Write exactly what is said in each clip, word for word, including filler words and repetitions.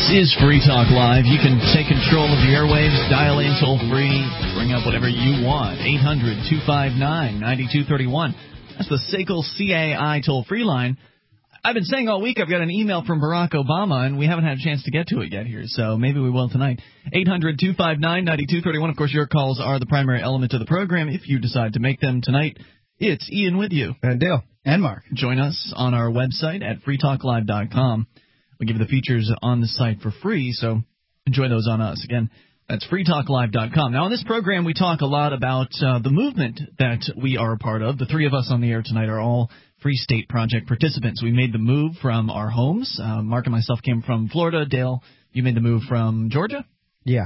is Free Talk Live. You can take control of the airwaves, dial in toll-free, bring up whatever you want. eight hundred two five nine nine two three one. That's the S A C L C A I toll-free line. I've been saying all week I've got an email from Barack Obama, and we haven't had a chance to get to it yet here, so maybe we will tonight. eight hundred two five nine nine two three one. Of course, your calls are the primary element of the program if you decide to make them tonight. It's Ian with you. And Dale. And Mark. Join us on our website at free talk live dot com. We give you the features on the site for free, so enjoy those on us. Again, that's free talk live dot com. Now, on this program, we talk a lot about uh, the movement that we are a part of. The three of us on the air tonight are all Free State Project participants. We made the move from our homes. Uh, Mark and myself came from Florida. Dale, you made the move from Georgia? Yeah.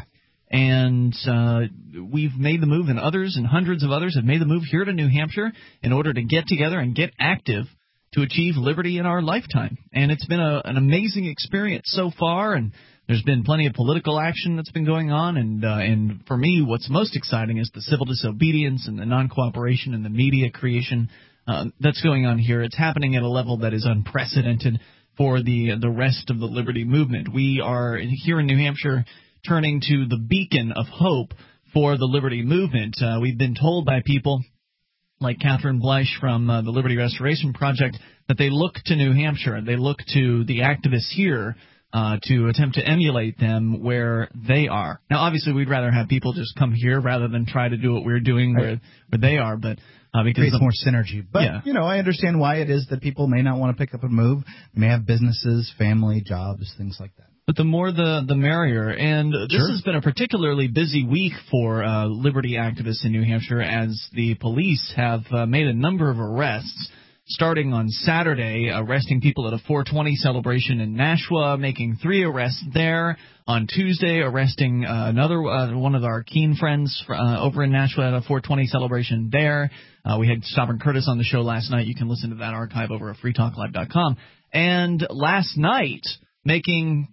And uh, we've made the move, and others and hundreds of others have made the move here to New Hampshire in order to get together and get active to achieve liberty in our lifetime. And it's been a, an amazing experience so far, and there's been plenty of political action that's been going on. And, uh, and for me, what's most exciting is the civil disobedience and the non-cooperation and the media creation uh, that's going on here. It's happening at a level that is unprecedented for the the rest of the liberty movement. We are here in New Hampshire turning to the beacon of hope for the liberty movement. Uh, we've been told by people like Catherine Bleich from uh, the Liberty Restoration Project that they look to New Hampshire, they look to the activists here uh, to attempt to emulate them where they are. Now, obviously, we'd rather have people just come here rather than try to do what we're doing where, where they are, but uh, because creates of, more synergy. But, yeah. you know, I understand why it is that people may not want to pick up and move. They may have businesses, family, jobs, things like that. But the more the, the merrier. And this sure. has been a particularly busy week for uh, liberty activists in New Hampshire as the police have uh, made a number of arrests, starting on Saturday, arresting people at a four twenty celebration in Nashua, making three arrests there. On Tuesday, arresting uh, another uh, one of our keen friends uh, over in Nashua at a four twenty celebration there. Uh, we had Stopper Curtis on the show last night. You can listen to that archive over at free talk live dot com. And last night, making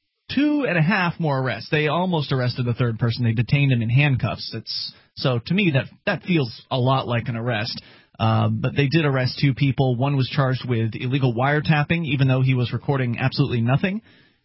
two and a half more arrests. They almost arrested the third person. They detained him in handcuffs. It's, so to me, that that feels a lot like an arrest. Uh, but they did arrest two people. One was charged with illegal wiretapping, even though he was recording absolutely nothing.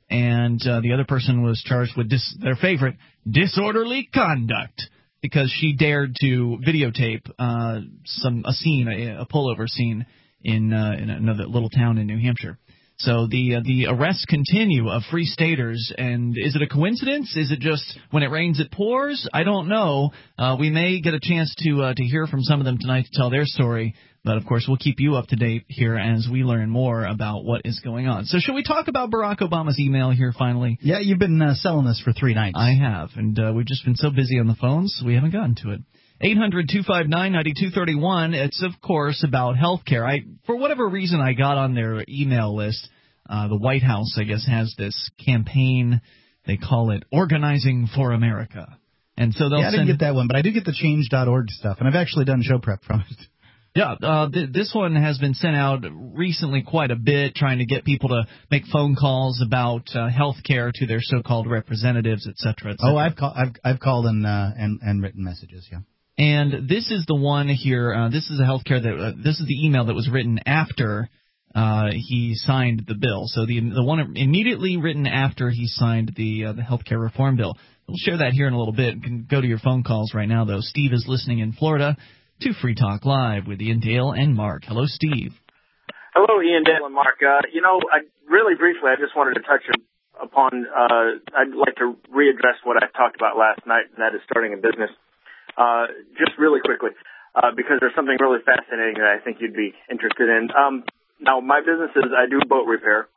And uh, the other person was charged with dis- their favorite, disorderly conduct, because she dared to videotape uh, some a scene, a, a pullover scene in, uh, in another little town in New Hampshire. So the uh, the arrests continue of Free Staters, and is it a coincidence? Is it just when it rains it pours? I don't know. Uh, we may get a chance to uh, to hear from some of them tonight to tell their story, but of course we'll keep you up to date here as we learn more about what is going on. So should we talk about Barack Obama's email here finally? Yeah, you've been uh, selling this for three nights. I have, and uh, we've just been so busy on the phones, we haven't gotten to it. eight hundred two five nine nine two three one. It's, of course, about health care. I, for whatever reason, I got on their email list. Uh, the White House, I guess, has this campaign. They call it Organizing for America. And so they'll yeah, I didn't send, get that one, but I do get the change dot org stuff, and I've actually done show prep from it. Yeah, uh, th- this one has been sent out recently quite a bit, trying to get people to make phone calls about uh, health care to their so-called representatives, et cetera, et cetera. Oh, I've, call, I've, I've called and, uh, and, and written messages, yeah. And this is the one here. Uh, this is a health care that uh, this is the email that was written after uh, he signed the bill. So the the one immediately written after he signed the uh, the health care reform bill. We'll share that here in a little bit. You can go to your phone calls right now, though. Steve is listening in Florida to Free Talk Live with Ian, Dale, and Mark. Hello, Steve. Hello, Ian, Dale, and Mark. Uh, you know, I, really briefly, I just wanted to touch upon. Uh, I'd like to readdress what I talked about last night, and that is starting a business. Uh, just really quickly, uh, because there's something really fascinating that I think you'd be interested in. Um, now, my business is I do boat repair,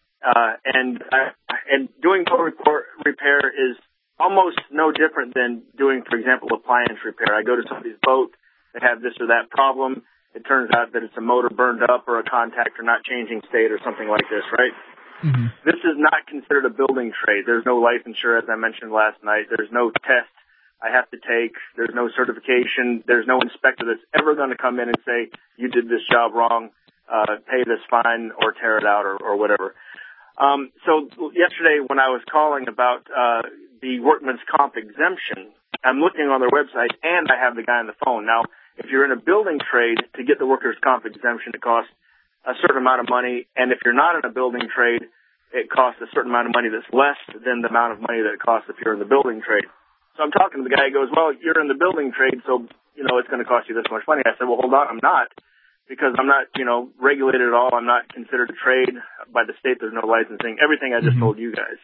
uh, and I, and doing boat repair is almost no different than doing, for example, appliance repair. I go to somebody's boat, they have this or that problem. It turns out that it's a motor burned up or a contactor not changing state or something like this, right? Mm-hmm. This is not considered a building trade. There's no licensure, as I mentioned last night. There's no test I have to take. There's no certification. There's no inspector that's ever going to come in and say, you did this job wrong, uh, pay this fine or tear it out or, or whatever. Um, so yesterday when I was calling about uh, the workman's comp exemption, I'm looking on their website and I have the guy on the phone. Now, if you're in a building trade, to get the workers' comp exemption, it costs a certain amount of money. And if you're not in a building trade, it costs a certain amount of money that's less than the amount of money that it costs if you're in the building trade. So I'm talking to the guy who goes, well, you're in the building trade, so, you know, it's going to cost you this much money. I said, well, hold on, I'm not, because I'm not, you know, regulated at all. I'm not considered a trade by the state. There's no licensing. Everything I just mm-hmm. told you guys.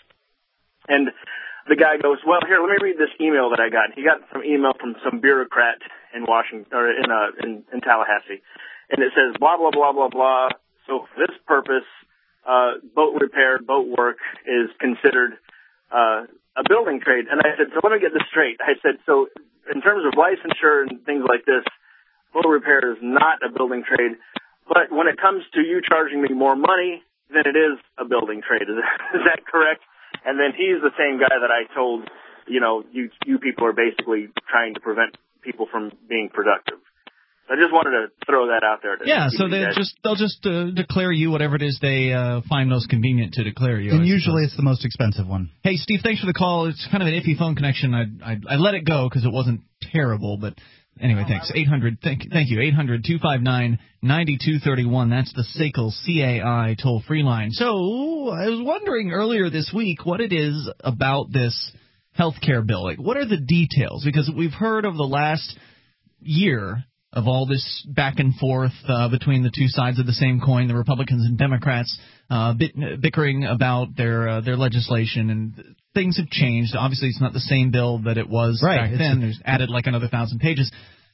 And the guy goes, well, here, let me read this email that I got. He got some email from some bureaucrat in Washington, or in, uh, in, in Tallahassee. And it says, blah, blah, blah, blah, blah. So for this purpose, uh, boat repair, boat work is considered, uh, a building trade. And I said, so let me get this straight. I said, so in terms of licensure and things like this, boat repair is not a building trade. But when it comes to you charging me more money, then it is a building trade. Is that, is that correct? And then he's the same guy that I told, you know, you you people are basically trying to prevent people from being productive. I just wanted to throw that out there. To yeah, so they just they'll just uh, declare you whatever it is they uh, find most convenient to declare you. And usually it's the most expensive one. Hey, Steve, thanks for the call. It's kind of an iffy phone connection. I I, I let it go because it wasn't terrible, but anyway, thanks. eight hundred, thank, thank you. eight hundred two five nine nine two three one. That's the S A C L C A I toll-free line. So I was wondering earlier this week what it is about this health care bill. Like, what are the details? Because we've heard over the last year of all this back and forth uh, between the two sides of the same coin, the Republicans and Democrats, uh, bit, bickering about their uh, their legislation, and things have changed. Obviously, it's not the same bill that it was right. back it's then. A- There's added like another thousand pages.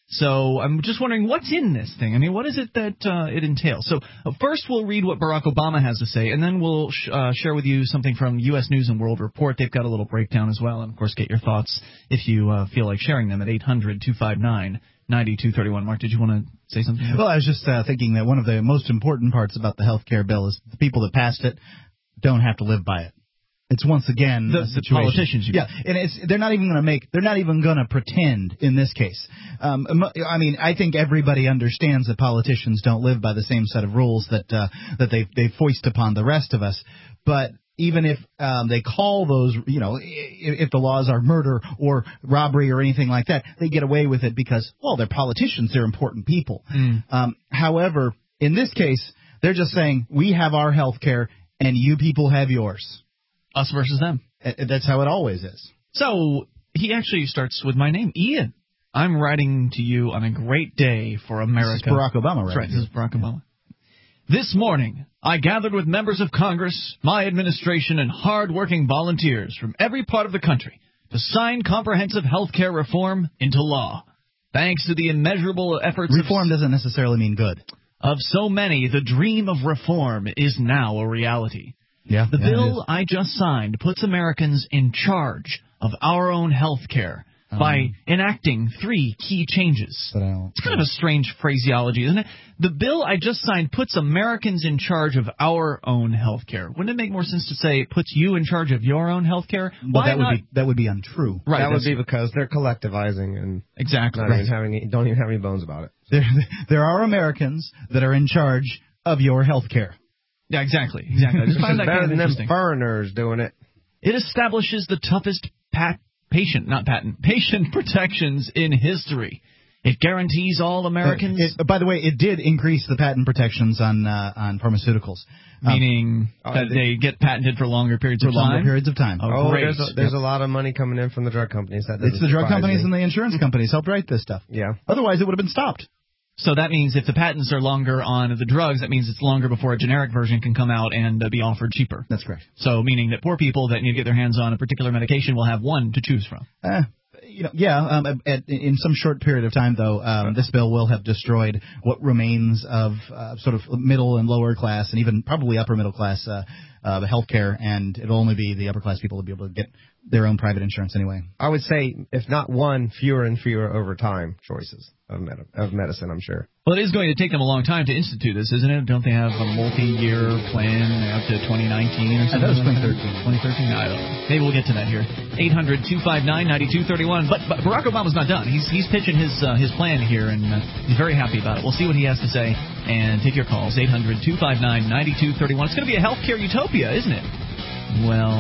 So I'm just wondering what's in this thing. I mean, what is it that uh, it entails? So uh, first we'll read what Barack Obama has to say, and then we'll sh- uh, share with you something from U S News and World Report. They've got a little breakdown as well, and of course get your thoughts if you uh, feel like sharing them at eight hundred two five nine nine two three one. Mark, did you want to say something? Well, I was just uh, thinking that one of the most important parts about the health care bill is the people that passed it don't have to live by it. It's once again the, a situation. the politicians. You yeah, and it's they're not even going to make. They're not even going to pretend in this case. Um, I mean, I think everybody understands that politicians don't live by the same set of rules that uh, that they they foist upon the rest of us. But even if um, they call those, you know, if, if the laws are murder or robbery or anything like that, they get away with it because, well, they're politicians. They're important people. Mm. Um, however, in this case, they're just saying we have our health care and you people have yours. Us versus them. That's how it always is. So he actually starts with my name, Ian. I'm writing to you on a great day for America. This is Barack Obama, right? That's right. This is Barack Obama. This morning, I gathered with members of Congress, my administration, and hard-working volunteers from every part of the country to sign comprehensive health care reform into law. Thanks to the immeasurable efforts Reform of, doesn't necessarily mean good. Of so many, the dream of reform is now a reality. Yeah, the yeah, bill I just signed puts Americans in charge of our own health care um, by enacting three key changes. It's kind of a strange phraseology, isn't it? The bill I just signed puts Americans in charge of our own health care. Wouldn't it make more sense to say it puts you in charge of your own health care? Well, that would not? be that would be untrue. Right, that would be because they're collectivizing and exactly not right. even having any, don't even have any bones about it. There, there are Americans that are in charge of your health care. Yeah, exactly, exactly. I just find that better kind of than interesting. them foreigners doing it. It establishes the toughest pat, patient, not patent, patient protections in history. It guarantees all Americans. Uh, it, by the way, it did increase the patent protections on uh, on pharmaceuticals, meaning um, that uh, they get patented for longer periods for of time. longer periods of time. Oh, oh great. there's, a, there's yep. a lot of money coming in from the drug companies. That it's the drug companies me. and the insurance companies helped write this stuff. Yeah. Otherwise, it would have been stopped. So that means if the patents are longer on the drugs, that means it's longer before a generic version can come out and uh, be offered cheaper. That's correct. So meaning that poor people that need to get their hands on a particular medication will have one to choose from. Uh, you know, yeah. Um, at, in some short period of time, though, um, this bill will have destroyed what remains of uh, sort of middle and lower class, and even probably upper middle class uh, uh, health care, and it'll only be the upper class people will be able to get their own private insurance anyway. I would say, if not one, fewer and fewer over time choices of, med- of medicine, I'm sure. Well, it is going to take them a long time to institute this, isn't it? Don't they have a multi-year plan up to twenty nineteen or something? That was twenty thirteen. twenty thirteen? I don't know. Maybe we'll get to that here. eight hundred two five nine nine two three one. But, but Barack Obama's not done. He's he's pitching his uh, his plan here, and uh, he's very happy about it. We'll see what he has to say and take your calls. eight hundred two five nine nine two three one. It's going to be a healthcare utopia, isn't it? Well,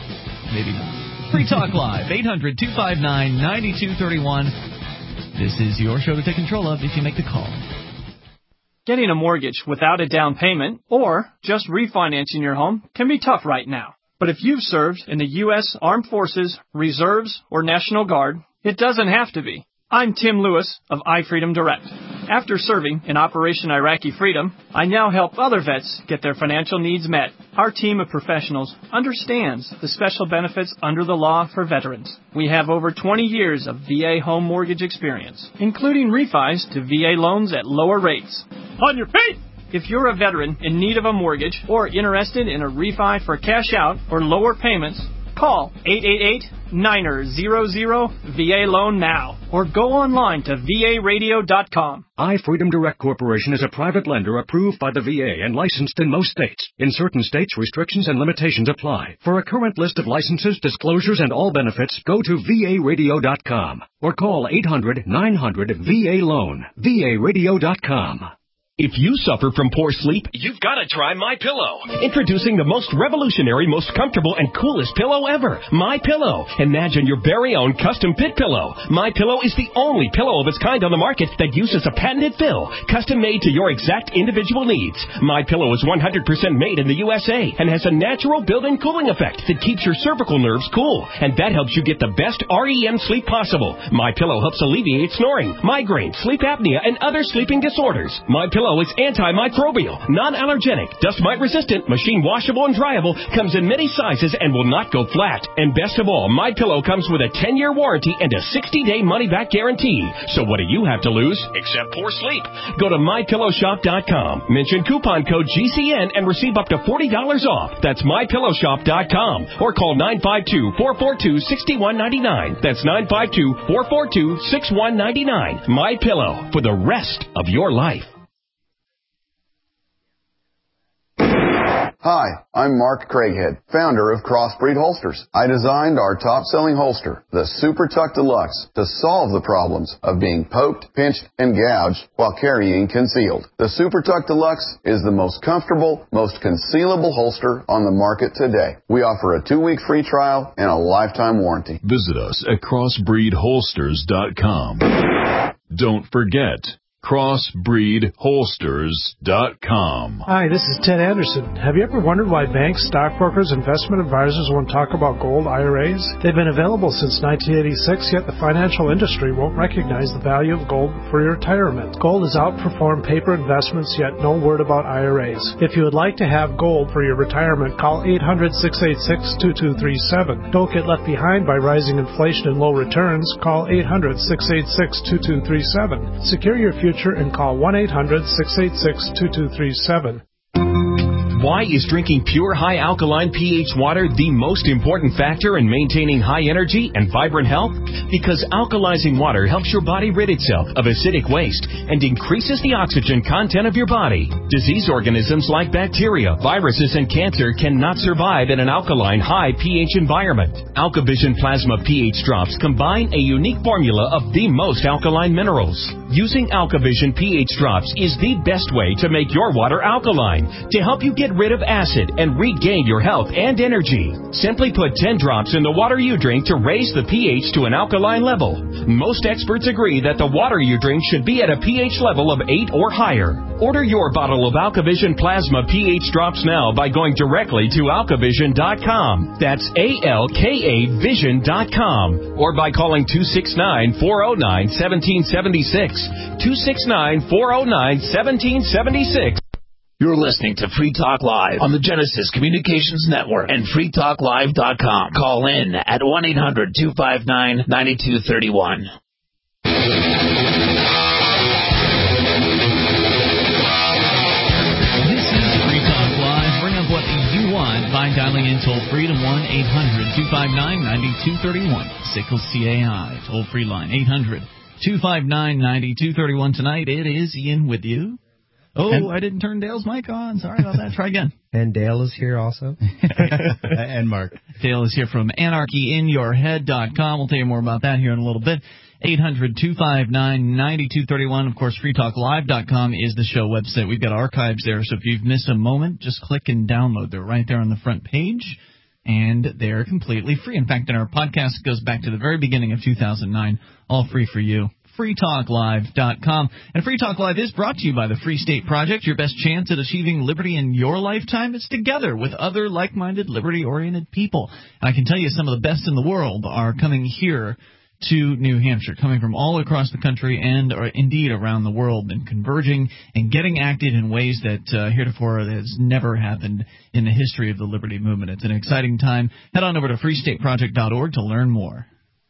maybe not. Free Talk Live, eight hundred two five nine nine two three one. This is your show to take control of if you make the call. Getting a mortgage without a down payment or just refinancing your home can be tough right now. But if you've served in the U S Armed Forces, Reserves, or National Guard, it doesn't have to be. I'm Tim Lewis of iFreedom Direct. After serving in Operation Iraqi Freedom, I now help other vets get their financial needs met. Our team of professionals understands the special benefits under the law for veterans. We have over twenty years of V A home mortgage experience, including refis to V A loans at lower rates. On your feet! If you're a veteran in need of a mortgage or interested in a refi for cash out or lower payments, call eight eight eight, nine zero zero, V A loan now or go online to V A radio dot com. iFreedom Direct Corporation is a private lender approved by the V A and licensed in most states. In certain states, restrictions and limitations apply. For a current list of licenses, disclosures, and all benefits, go to V A radio dot com or call eight hundred, nine hundred, V A loan. V A radio dot com. If you suffer from poor sleep, you've got to try MyPillow. Introducing the most revolutionary, most comfortable, and coolest pillow ever, MyPillow. Imagine your very own custom fit pillow. MyPillow is the only pillow of its kind on the market that uses a patented fill, custom made to your exact individual needs. MyPillow is one hundred percent made in the U S A and has a natural built-in cooling effect that keeps your cervical nerves cool, and that helps you get the best R E M sleep possible. MyPillow helps alleviate snoring, migraine, sleep apnea, and other sleeping disorders. MyPillow is antimicrobial, non-allergenic, dust mite resistant, machine washable and dryable, comes in many sizes and will not go flat. And best of all, MyPillow comes with a ten-year warranty and a sixty-day money-back guarantee. So what do you have to lose except poor sleep? Go to my pillow shop dot com, mention coupon code G C N and receive up to forty dollars off. That's my pillow shop dot com or call nine five two, four four two, six one nine nine. That's nine five two, four four two, six one nine nine. MyPillow, for the rest of your life. Hi, I'm Mark Craighead, founder of Crossbreed Holsters. I designed our top-selling holster, the Super Tuck Deluxe, to solve the problems of being poked, pinched, and gouged while carrying concealed. The Super Tuck Deluxe is the most comfortable, most concealable holster on the market today. We offer a two-week free trial and a lifetime warranty. Visit us at crossbreed holsters dot com. Don't forget, crossbreed holsters dot com. Hi, this is Ted Anderson. Have you ever wondered why banks, stockbrokers, investment advisors won't talk about gold I R As? They've been available since nineteen eighty-six, yet the financial industry won't recognize the value of gold for your retirement. Gold has outperformed paper investments, yet no word about I R As. If you would like to have gold for your retirement, call eight hundred, six eight six, two two three seven. Don't get left behind by rising inflation and low returns. Call eight hundred, six eight six, two two three seven. Secure your future and call one eight hundred, six eight six, two two three seven. Why is drinking pure high alkaline pH water the most important factor in maintaining high energy and vibrant health? Because alkalizing water helps your body rid itself of acidic waste and increases the oxygen content of your body. Disease organisms like bacteria, viruses, and cancer cannot survive in an alkaline high pH environment. AlkaVision Plasma pH drops combine a unique formula of the most alkaline minerals. Using AlkaVision pH drops is the best way to make your water alkaline, to help you get rid of acid and regain your health and energy. Simply put ten drops in the water you drink to raise the pH to an alkaline level. Most experts agree that the water you drink should be at a pH level of eight or higher. Order your bottle of AlkaVision Plasma pH drops now by going directly to alka vision dot com. That's A L K A vision dot com. Or by calling two six nine, four oh nine, one seven seven six. two six nine, four oh nine, one seven seven six. You're listening to Free Talk Live on the Genesis Communications Network and free talk live dot com. Call in at one eight hundred, two five nine, nine two three one. This is Free Talk Live. Bring up what you want by dialing in toll-free to one eight hundred, two five nine, nine two three one. Sickle C A I, toll-free line, eight hundred, two five nine, nine two three one. Tonight it is Ian with you. Oh, and I didn't turn Dale's mic on. Sorry about that. Try again. And Dale is here also. And Mark. Dale is here from anarchy in your head dot com. We'll tell you more about that here in a little bit. eight hundred, two five nine, nine two three one. Of course, free talk live dot com is the show website. We've got archives there, so if you've missed a moment, just click and download. They're right there on the front page, and they're completely free. In fact, in our podcast, it goes back to the very beginning of two thousand nine, all free for you. free talk live dot com. And Free Talk Live is brought to you by the Free State Project. Your best chance at achieving liberty in your lifetime is together with other like-minded, liberty-oriented people. And I can tell you some of the best in the world are coming here to New Hampshire, coming from all across the country and or indeed around the world, and converging and getting active in ways that uh, heretofore has never happened in the history of the liberty movement. It's an exciting time. Head on over to free state project dot org to learn more.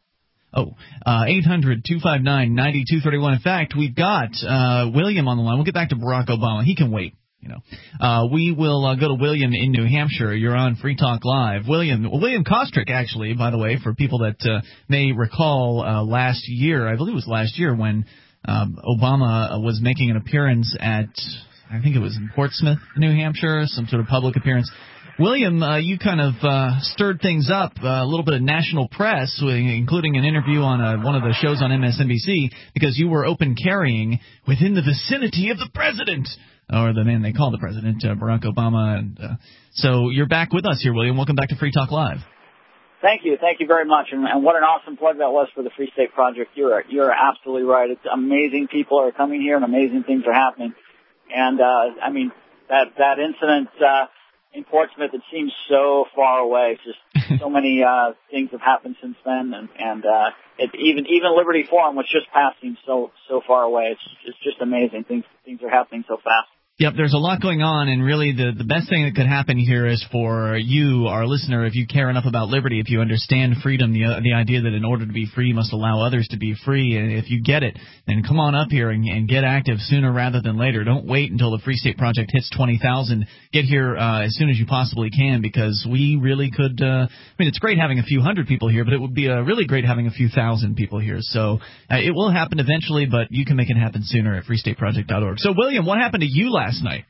Oh, uh, eight hundred two five nine nine two three one. In fact, we've got uh, William on the line. We'll get back to Barack Obama. He can wait. You know, uh, we will uh, go to William in New Hampshire. You're on Free Talk Live. William, William Kostrick, actually, by the way, for people that uh, may recall uh, last year, I believe it was last year when um, Obama was making an appearance at, I think it was in Portsmouth, New Hampshire, some sort of public appearance. William, uh, you kind of uh, stirred things up, uh, a little bit of national press, including an interview on uh, one of the shows on M S N B C, because you were open carrying within the vicinity of the president. Or the man they call the president, uh, Barack Obama. And uh, so you're back with us here, William. Welcome back to Free Talk Live. Thank you. Thank you very much. And, and what an awesome plug that was for the Free State Project. You're, you're absolutely right. It's amazing people are coming here and amazing things are happening. And, uh, I mean, that, that incident, uh, in Portsmouth, it seems so far away. It's just so many, uh, things have happened since then. And, and, uh, it, even, even Liberty Forum, which just passed, seems so, so far away. It's, it's just amazing. Things, things are happening so fast. Yep, there's a lot going on, and really the, the best thing that could happen here is for you, our listener, if you care enough about liberty, if you understand freedom, the uh, the idea that in order to be free, you must allow others to be free, and if you get it, then come on up here and, and get active sooner rather than later. Don't wait until the Free State Project hits twenty thousand. Get here uh, as soon as you possibly can, because we really could, uh, I mean, it's great having a few hundred people here, but it would be uh, really great having a few thousand people here. So uh, it will happen eventually, but you can make it happen sooner at free state project dot org. So, William, what happened to you last Last night?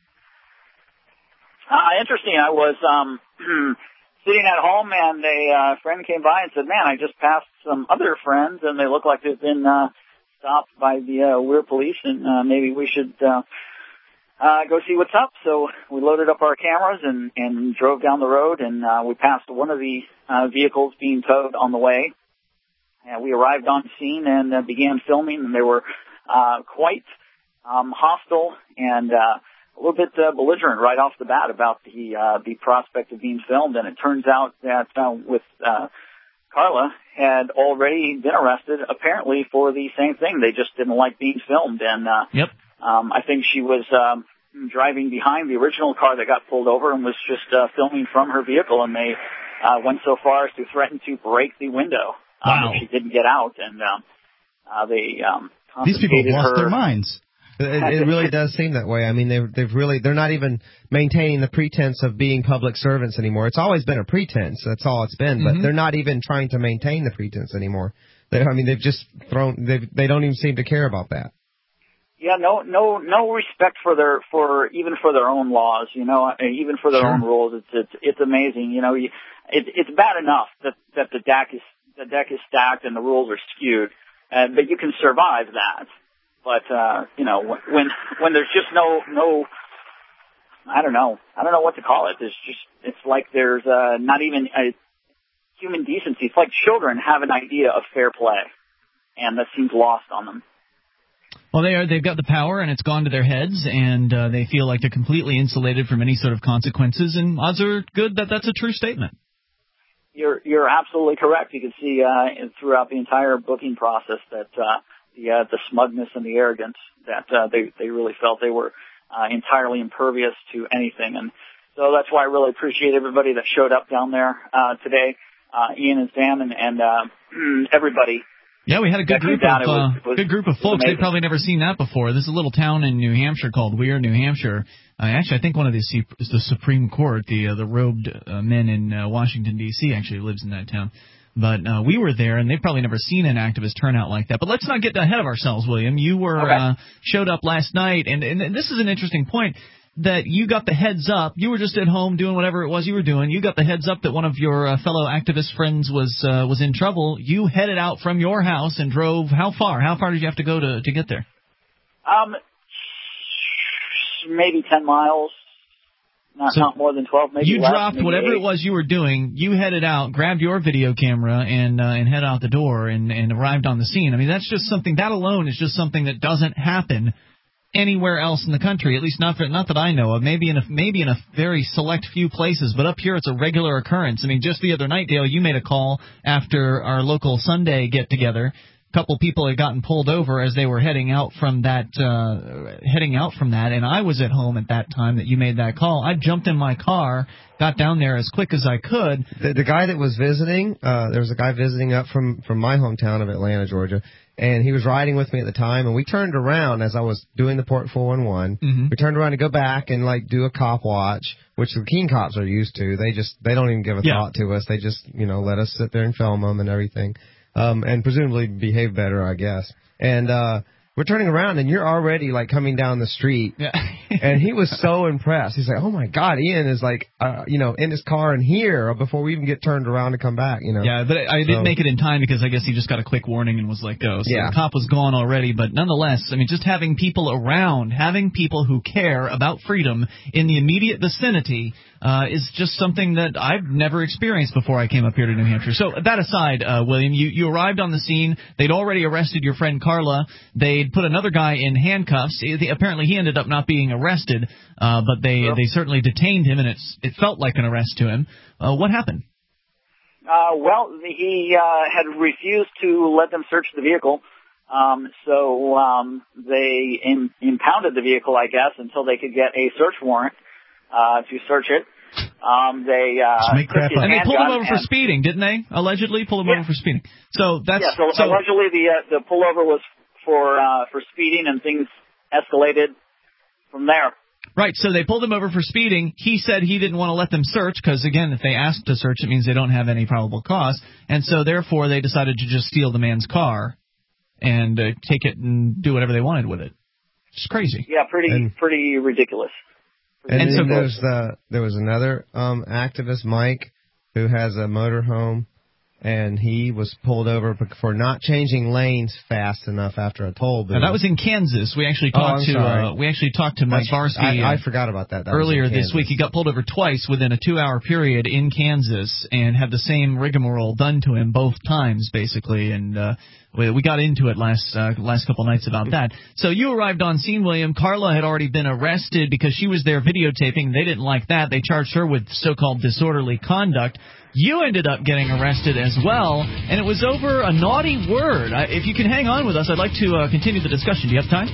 Uh, interesting. I was um, sitting at home, and a uh, friend came by and said, "Man, I just passed some other friends, and they look like they've been uh, stopped by the uh, Weir police, and uh, maybe we should uh, uh, go see what's up." So we loaded up our cameras and, and drove down the road, and uh, we passed one of the uh, vehicles being towed on the way. And we arrived on scene and uh, began filming, and they were uh, quite Um, hostile and uh, a little bit uh, belligerent right off the bat about the uh, the prospect of being filmed. And it turns out that uh, with uh, Carla had already been arrested, apparently for the same thing. They just didn't like being filmed. And uh, yep. um, I think she was um, driving behind the original car that got pulled over and was just uh, filming from her vehicle. And they uh, went so far as to threaten to break the window um, wow. if she didn't get out. And um, uh, they um, these people lost her. their minds. It, it really does seem that way. I mean, they've, they've really, they're not even maintaining the pretense of being public servants anymore. It's always been a pretense. That's all it's been. But mm-hmm. they're not even trying to maintain the pretense anymore. They, I mean, they've just thrown, they've, they don't even seem to care about that. Yeah, no, no, no respect for their, for, even for their own laws, you know, even for their sure. own rules. It's, it's, it's amazing. You know, you, it, it's bad enough that, that the deck is, the deck is stacked and the rules are skewed, uh, but you can survive that. But, uh, you know, when, when there's just no, no, I don't know, I don't know what to call it. There's just, it's like there's, uh, not even a human decency. It's like children have an idea of fair play, and that seems lost on them. Well, they are, they've got the power, and it's gone to their heads, and, uh, they feel like they're completely insulated from any sort of consequences, and odds are good that that's a true statement. You're, you're absolutely correct. You can see, uh, throughout the entire booking process that, uh, the uh, the smugness and the arrogance that uh, they they really felt they were uh, entirely impervious to anything. And so that's why I really appreciate everybody that showed up down there uh, today, uh, Ian and Sam and, and uh, everybody. Yeah, we had a good group of it was, uh, good group of folks. They've probably never seen that before. This is a little town in New Hampshire called Weir, New Hampshire. Uh, actually, I think one of the the Supreme Court, the uh, the robed uh, men in uh, Washington D C actually lives in that town. But uh, we were there, and they've probably never seen an activist turnout like that. But let's not get ahead of ourselves, William. You were okay. uh, showed up last night, and, and this is an interesting point, that you got the heads up. You were just at home doing whatever it was you were doing. You got the heads up that one of your uh, fellow activist friends was uh, was in trouble. You headed out from your house and drove how far? How far did you have to go to, to get there? Um, maybe ten miles. Not, so not more than twelve, maybe You less, dropped maybe whatever eight. it was you were doing. You headed out, grabbed your video camera, and uh, and head out the door and, and arrived on the scene. I mean, that's just something, that alone is just something that doesn't happen anywhere else in the country, at least not for, not that I know of. Maybe in a maybe in a very select few places, but up here it's a regular occurrence. I mean, just the other night, Dale, you made a call after our local Sunday get-together. A couple people had gotten pulled over as they were heading out from that, uh, heading out from that, and I was at home at that time that you made that call. I jumped in my car, got down there as quick as I could. The, the guy that was visiting, uh, there was a guy visiting up from, from my hometown of Atlanta, Georgia, and he was riding with me at the time, and we turned around as I was doing the Port four one one. Mm-hmm. We turned around to go back and, like, do a cop watch, which the Keene cops are used to. They just, they don't even give a Yeah. thought to us. They just, you know, let us sit there and film them and everything. Um, and presumably behave better, I guess. And, uh, we're turning around and you're already like coming down the street. Yeah. And he was so impressed. He's like, oh my God, Ian is like, uh, you know, in his car and here before we even get turned around to come back, you know. Yeah, but I, I didn't So- make it in time because I guess he just got a quick warning and was let go. So Yeah. the cop was gone already, but nonetheless, I mean, just having people around, having people who care about freedom in the immediate vicinity uh, is just something that I've never experienced before I came up here to New Hampshire. So that aside, uh, William, you, you arrived on the scene. They'd already arrested your friend Carla. They'd put another guy in handcuffs. He- Apparently he ended up not being arrested, uh, but they, Yep. they certainly detained him, and it's, it felt like an arrest to him. Uh, what happened? Uh, well, he uh, had refused to let them search the vehicle, um, so um, they im- impounded the vehicle, I guess, until they could get a search warrant uh, to search it. Um, they uh, make crap took his up. And they pulled him handgun over for and- speeding, didn't they? Allegedly pulled him Yeah. over for speeding. So that's yeah. So, so allegedly, the uh, the pullover was for uh, for speeding, and things escalated from there. right. So they pulled him over for speeding. He said he didn't want to let them search because, again, if they ask to search, it means they don't have any probable cause, and so therefore they decided to just steal the man's car and uh, take it and do whatever they wanted with it. It's crazy. Yeah, pretty And- pretty ridiculous. And, And then so- there's the, there was another um, activist, Mike, who has a motorhome, and he was pulled over for not changing lanes fast enough after a toll booth. Now, that was in Kansas. We actually Oh, talked I'm to sorry. uh, we actually talked to Mike That's- Varsky. I, I uh, forgot about that. That was earlier in this Kansas. week. He got pulled over twice within a two-hour period in Kansas and had the same rigmarole done to him both times, basically. And uh, we, we got into it last uh, last couple nights about that. So you arrived on scene, William. Carla had already been arrested because she was there videotaping. They didn't like that. They charged her with so-called disorderly conduct. You ended up getting arrested as well, and it was over a naughty word. I, if you can hang on with us, I'd like to uh, continue the discussion. Do you have time?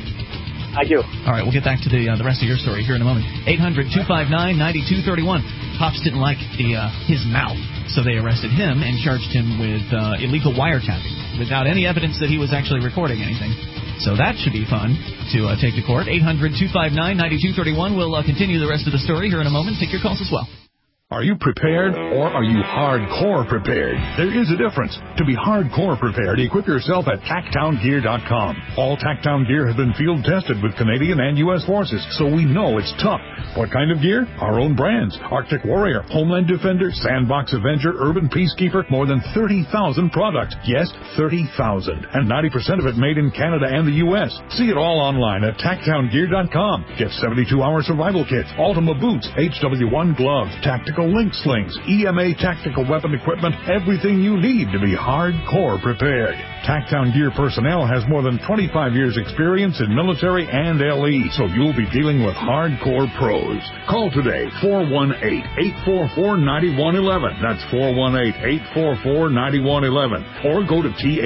I do. All right, we'll get back to the uh, the rest of your story here in a moment. eight hundred two five nine nine two three one. Cops didn't like the uh, his mouth, so they arrested him and charged him with uh, illegal wiretapping without any evidence that he was actually recording anything. So that should be fun to uh, take to court. eight hundred two five nine nine two three one. We'll uh, continue the rest of the story here in a moment. Take your calls as well. Are you prepared or are you hardcore prepared? There is a difference. To be hardcore prepared, equip yourself at tacktown gear dot com. All Tacktown gear has been field tested with Canadian and U S forces, so we know it's tough. What kind of gear? Our own brands. Arctic Warrior, Homeland Defender, Sandbox Avenger, Urban Peacekeeper, more than thirty thousand products. Yes, thirty thousand. And ninety percent of it made in Canada and the U S. See it all online at tacktown gear dot com. Get seventy-two hour survival kits, Ultima boots, H W one gloves, tactical link slings, E M A tactical weapon equipment, everything you need to be hardcore prepared. Tacktown Gear personnel has more than twenty-five years experience in military and L E, so you'll be dealing with hardcore pros. Call today, four one eight, eight four four, nine one one one. That's four one eight, eight four four, nine one one one. Or go to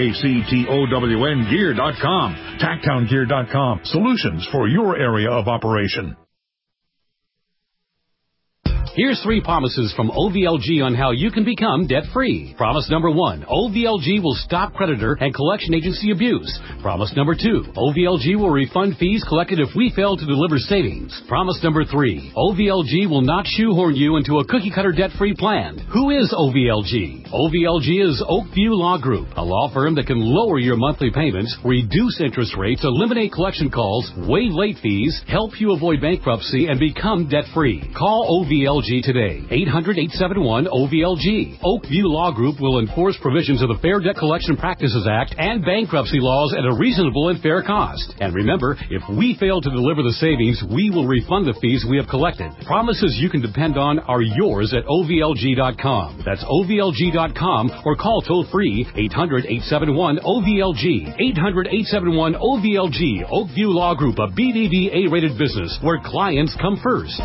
tacktown gear dot com. Tacktown gear dot com. Solutions for your area of operation. Here's three promises from O V L G on how you can become debt-free. Promise number one, O V L G will stop creditor and collection agency abuse. Promise number two, O V L G will refund fees collected if we fail to deliver savings. Promise number three, O V L G will not shoehorn you into a cookie-cutter debt-free plan. Who is O V L G? O V L G is Oakview Law Group, a law firm that can lower your monthly payments, reduce interest rates, eliminate collection calls, waive late fees, help you avoid bankruptcy, and become debt-free. Call O V L G G today. eight hundred, eight seven one, O V L G. Oakview Law Group will enforce provisions of the Fair Debt Collection Practices Act and bankruptcy laws at a reasonable and fair cost. And remember, if we fail to deliver the savings, we will refund the fees we have collected. Promises you can depend on are yours at O V L G dot com. That's O V L G dot com or call toll free eight hundred, eight seven one, O V L G. eight hundred, eight seven one, O V L G. Oakview Law Group, a B B B A-rated business where clients come first.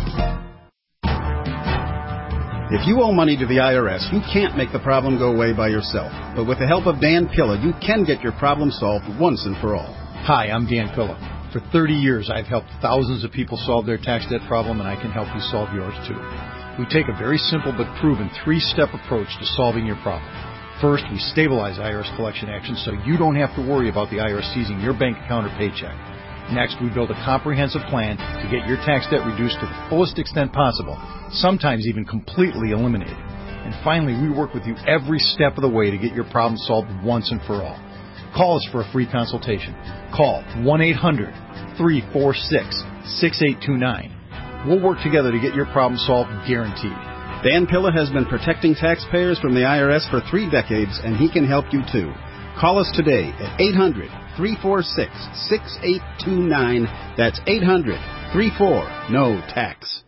If you owe money to the I R S, you can't make the problem go away by yourself. But with the help of Dan Pilla, you can get your problem solved once and for all. Hi, I'm Dan Pilla. For thirty years, I've helped thousands of people solve their tax debt problem, and I can help you solve yours too. We take a very simple but proven three-step approach to solving your problem. First, we stabilize I R S collection actions so you don't have to worry about the I R S seizing your bank account or paycheck. Next, we build a comprehensive plan to get your tax debt reduced to the fullest extent possible, sometimes even completely eliminated. And finally, we work with you every step of the way to get your problem solved once and for all. Call us for a free consultation. Call one eight hundred, three four six, six eight two nine. We'll work together to get your problem solved, guaranteed. Dan Pilla has been protecting taxpayers from the I R S for three decades, and he can help you too. Call us today at eight hundred, three four six, six eight two nine. That's eight hundred, three four, N O tax.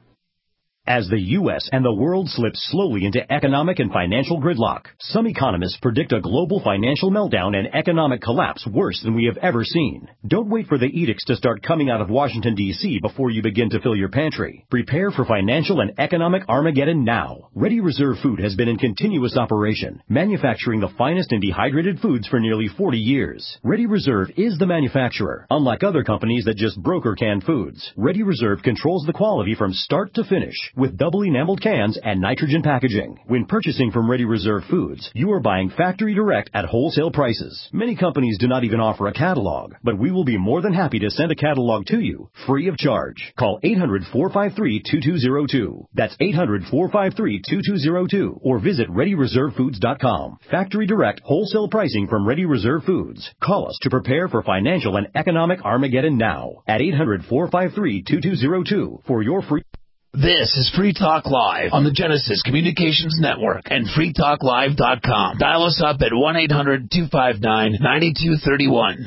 As the U S and the world slip slowly into economic and financial gridlock, some economists predict a global financial meltdown and economic collapse worse than we have ever seen. Don't wait for the edicts to start coming out of Washington, D C before you begin to fill your pantry. Prepare for financial and economic Armageddon now. Ready Reserve Food has been in continuous operation, manufacturing the finest in dehydrated foods for nearly forty years. Ready Reserve is the manufacturer, unlike other companies that just broker canned foods. Ready Reserve controls the quality from start to finish, with double enameled cans and nitrogen packaging. When purchasing from Ready Reserve Foods, you are buying factory direct at wholesale prices. Many companies do not even offer a catalog, but we will be more than happy to send a catalog to you, free of charge. Call eight hundred, four five three, two two zero two. That's eight hundred, four five three, two two zero two. Or visit ready reserve foods dot com. Factory direct wholesale pricing from Ready Reserve Foods. Call us to prepare for financial and economic Armageddon now at eight hundred, four five three, two two zero two for your free... This is Free Talk Live on the Genesis Communications Network and free talk live dot com. Dial us up at one eight hundred, two five nine, nine two three one.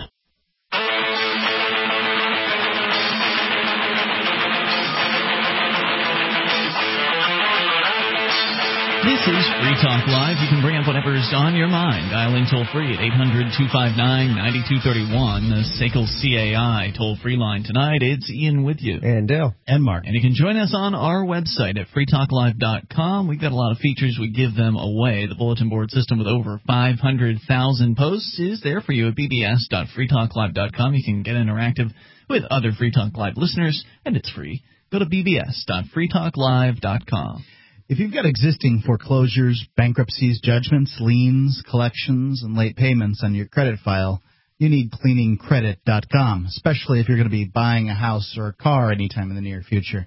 This is Free Talk Live. You can bring up whatever's on your mind. Dial in toll-free at eight hundred, two five nine, nine two three one. The S A C L C A I toll-free line tonight. It's Ian with you. And Dale. And Mark. And you can join us on our website at free talk live dot com. We've got a lot of features. We give them away. The bulletin board system with over five hundred thousand posts is there for you at b b s dot free talk live dot com. You can get interactive with other Free Talk Live listeners, and it's free. Go to b b s dot free talk live dot com. If you've got existing foreclosures, bankruptcies, judgments, liens, collections, and late payments on your credit file, you need cleaning credit dot com, especially if you're going to be buying a house or a car anytime in the near future.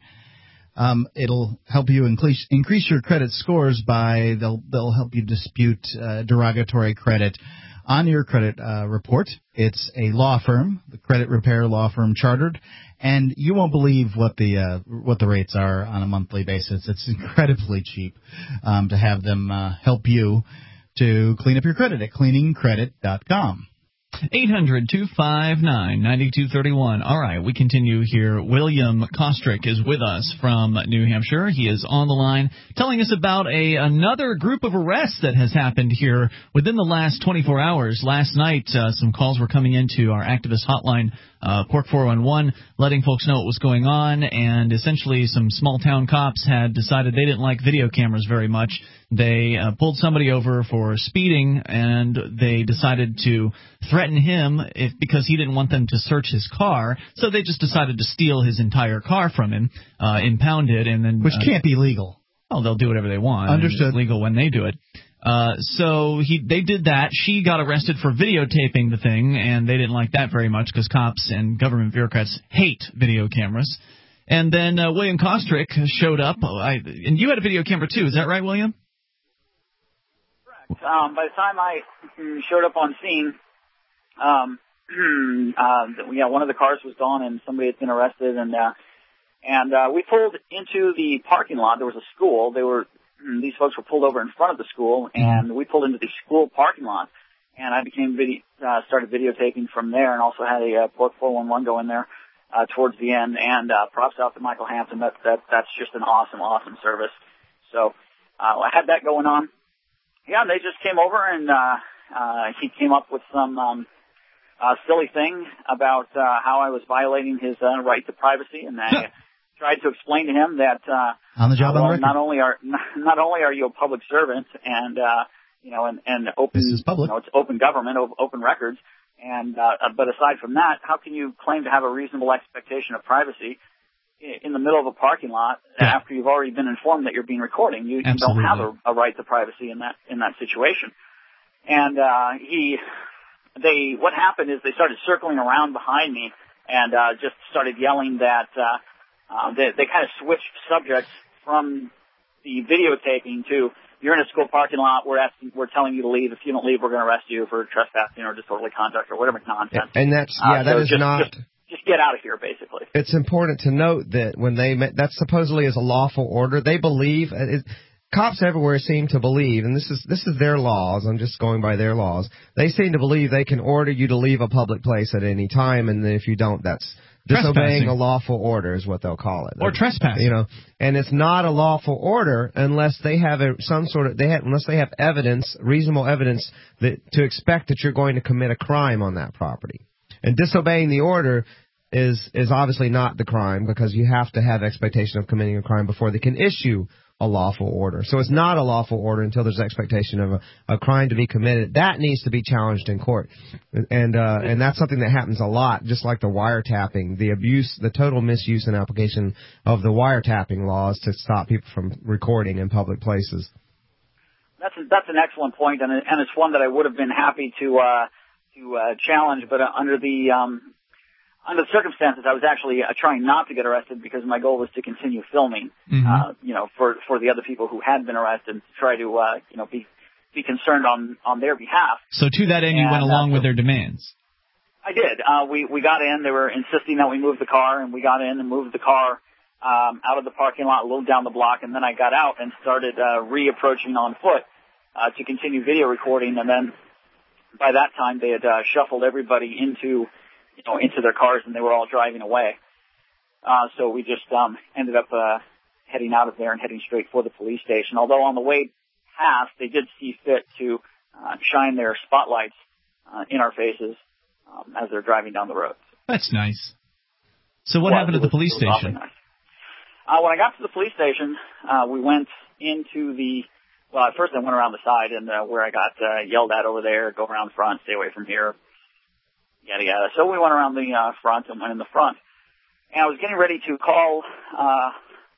Um, it'll help you increase, increase your credit scores by, they'll, they'll help you dispute uh, derogatory credit on your credit uh, report. It's a law firm, the Credit Repair Law Firm Chartered, and you won't believe what the uh, what the rates are on a monthly basis. It's incredibly cheap um, to have them uh, help you to clean up your credit at cleaning credit dot com. eight hundred, two five nine, nine two three one. All right, we continue here. William Kostrick is with us from New Hampshire. He is on the line telling us about a another group of arrests that has happened here within the last twenty-four hours. Last night, uh, some calls were coming into our activist hotline, uh, Pork four one one, letting folks know what was going on, and essentially some small-town cops had decided they didn't like video cameras very much. They uh, pulled somebody over for speeding, and they decided to threaten him if because he didn't want them to search his car. So they just decided to steal his entire car from him, uh, impound it, and then which uh, can't be legal. Oh, they'll do whatever they want. Understood. It's legal when they do it. Uh, so he, they did that. She got arrested for videotaping the thing, and they didn't like that very much because cops and government bureaucrats hate video cameras. And then uh, William Kostrick showed up, oh, I, and you had a video camera too. Is that right, William? Um, by the time I showed up on scene, um, uh, yeah, one of the cars was gone and somebody had been arrested, and uh, And uh, we pulled into the parking lot. There was a school. They were these folks were pulled over in front of the school, and we pulled into the school parking lot. And I became video, uh, started videotaping from there, and also had a uh, Port four one one go in there uh, towards the end. And uh, props out to Michael Hampton. That that that's just an awesome, awesome service. So uh, I had that going on. Yeah, they just came over, and uh, uh, he came up with some um, uh, silly thing about uh, how I was violating his uh, right to privacy, and I tried to explain to him that uh, on the job, uh, well, on the record. not only are not only are you a public servant, and uh, you know, and, and open, this is public. You know, it's open government, open records, and uh, but aside from that, how can you claim to have a reasonable expectation of privacy in the middle of a parking lot yeah. after you've already been informed that you're being recorded? You, you don't have a, a right to privacy in that in that situation. And uh, he, they, what happened is they started circling around behind me and uh, just started yelling that uh, uh, they, they kind of switched subjects from the videotaping to, you're in a school parking lot, we're asking, we're telling you to leave. If you don't leave, we're going to arrest you for trespassing or disorderly conduct or whatever nonsense. And that's yeah, uh, that so is just, not. Just, Just get out of here, basically. It's important to note that when they that supposedly is a lawful order, they believe it, cops everywhere seem to believe, and this is this is their laws. I'm just going by their laws. They seem to believe they can order you to leave a public place at any time, and then if you don't, that's disobeying a lawful order is what they'll call it. Or trespassing. You know, and it's not a lawful order unless they have a, some sort of they have, unless they have evidence, reasonable evidence that to expect that you're going to commit a crime on that property. And disobeying the order is is obviously not the crime because you have to have expectation of committing a crime before they can issue a lawful order. So it's not a lawful order until there's expectation of a, a crime to be committed. That needs to be challenged in court. And uh, and that's something that happens a lot, just like the wiretapping, the abuse, the total misuse and application of the wiretapping laws to stop people from recording in public places. That's a, that's an excellent point, and and it's one that I would have been happy to uh, to uh, challenge, but uh, under the um, Under the circumstances, I was actually uh, trying not to get arrested because my goal was to continue filming, mm-hmm. uh, you know, for, for the other people who had been arrested, to try to, uh, you know, be be concerned on, on their behalf. So to that end, you and, went along uh, with their demands. I did. Uh, we we got in. They were insisting that we move the car, and we got in and moved the car um, out of the parking lot, a little down the block, and then I got out and started uh, re-approaching on foot uh, to continue video recording. And then by that time, they had uh, shuffled everybody into. You know, into their cars, and they were all driving away. Uh, so we just um, ended up uh, heading out of there and heading straight for the police station. Although on the way past, they did see fit to uh, shine their spotlights uh, in our faces um, as they're driving down the road. That's nice. So what well, happened at the police station? Nice. Uh, when I got to the police station, uh, we went into the. Well, at first I went around the side, and uh, where I got uh, yelled at over there, go around front, stay away from here. Yada, yada. So we went around the uh, front and went in the front. And I was getting ready to call uh,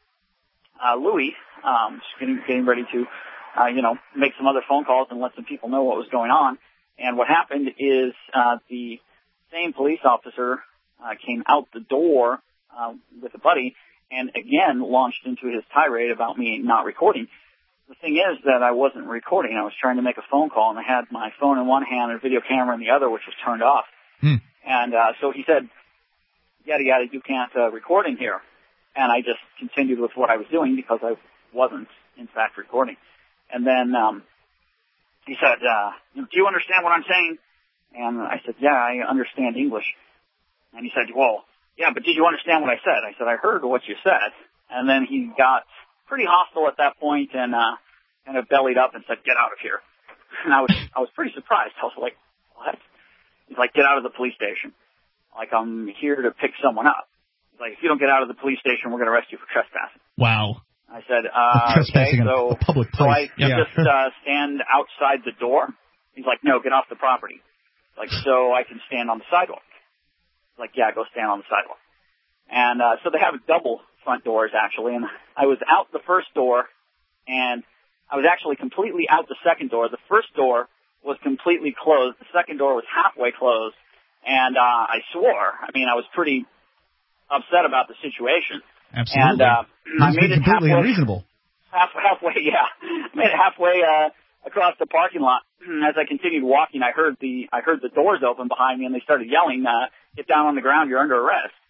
uh, Louis, um, just getting, getting ready to, uh, you know, make some other phone calls and let some people know what was going on. And what happened is uh, the same police officer uh, came out the door uh, with a buddy and again launched into his tirade about me not recording. The thing is that I wasn't recording. I was trying to make a phone call, and I had my phone in one hand and a video camera in the other, which was turned off. Hmm. And uh, so he said, yada, yada, you can't uh, record in here. And I just continued with what I was doing because I wasn't, in fact, recording. And then um, he said, uh, do you understand what I'm saying? And I said, yeah, I understand English. And he said, well, yeah, but did you understand what I said? I said, I heard what you said. And then he got pretty hostile at that point and uh, kind of bellied up and said, get out of here. And I was I was pretty surprised. I was like, what? He's like, get out of the police station. Like, I'm here to pick someone up. He's like, if you don't get out of the police station, we're going to arrest you for trespassing. Wow. I said, uh, trespassing okay, so, a public place. so I yeah. just uh, stand outside the door. He's like, no, get off the property. Like, so I can stand on the sidewalk. He's like, yeah, go stand on the sidewalk. And uh, so they have double front doors, actually. And I was out the first door, and I was actually completely out the second door. The first door was completely closed. The second door was halfway closed. And uh, I swore. I mean, I was pretty upset about the situation. Absolutely. And uh, I made it completely halfway, unreasonable. Half, halfway, yeah. I made it halfway uh, across the parking lot. As I continued walking, I heard the I heard the doors open behind me, and they started yelling, uh, "Get down on the ground! You're under arrest!"